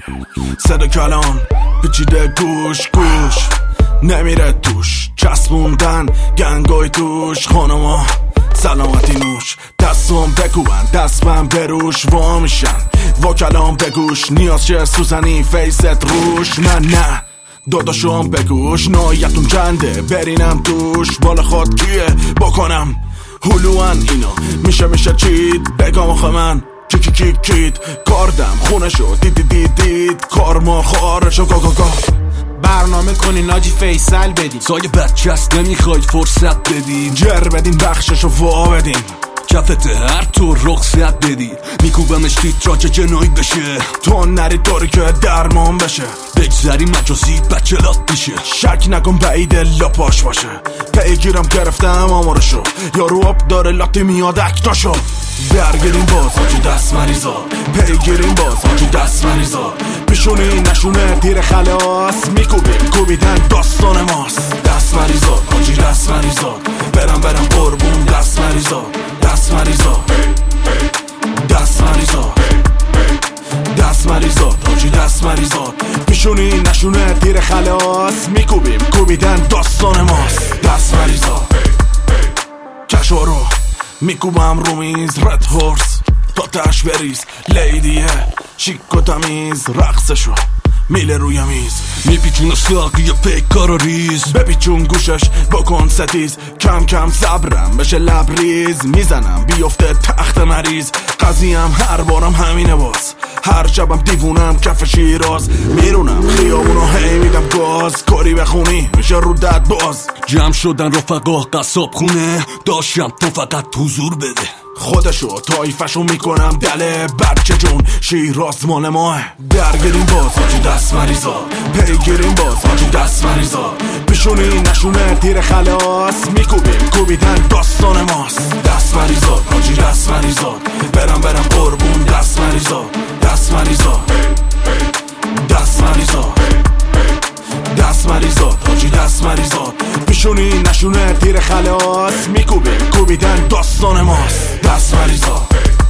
صدا کلام پیچیده گوش نمیره توش چسبوندن گنگای توش خانما سلامتی نوش دستم بکوبن دستم بروش وا میشن وا کلام بگوش نیاز چه سوزنی فیست روش نه داداشم بگوش نایتون چنده برینم توش بالا خود کیه بکنم هلوان اینا میشه چید بگم آخه من کیت کاردم خونه شد دید کار ما خارشو گا برنامه کنین ناجی فیصل بدین سایه بچه هست نمیخواید فرصت بدین جر بدین بخششو وا بدین کفته هر طور رخصت بدی میکوبمش تیتراج جنایی بشه تو نری طوری که درمان بشه بگذری مجازی بچه لات میشه شک نکن بعید لاپاش باشه پیگیرم گرفتم آمارشو یارو آب داره لاتی میاد اکتاشو درگیریم باز آجی دست مریضا پیگیریم باز آجی دست مریضا پیشونی نشونه تیر خلاص کوبیدن داستان ماست دست مریضا آجی دست مریضا برم قربون دست مریضا دست مریضا آجی دست مریضا پیشونی نشونه تیر خلاص کوبیدن داستان ماست دست مریضا کشارو میکوبم رو میز رد هورس تا تش بریز لیدیه شیک و تمیز رقصشو میله روی میز میپیچون ساقی پیکار ریز بپیچون گوشش بکن ستیز کم صبرم بشه لبریز میزنم بیفته تخت مریض قضیم هر بارم همینه باز هر شبم دیوونم کف شیراز میرونم خیابونو هی میدم گاز کاری بخونی میشه رو دد باز جمع شدن رفقا قصاب خونه داشتم تو فقط حضور بده خودشو تایفشو میکنم دله بچه جون شیراز مال ماه درگیریم باز آجی دست مریضا پیگیریم باز آجی دست مریضا پیشونی نشونه تیر خلاص کوبیدن داستان ماست دست مریضا آجی دست مریضا برم قربون دست مریضا آجی دست مریضا پیشونی نشونه تیر خلاص کوبیدن داستان ماست دست مریضا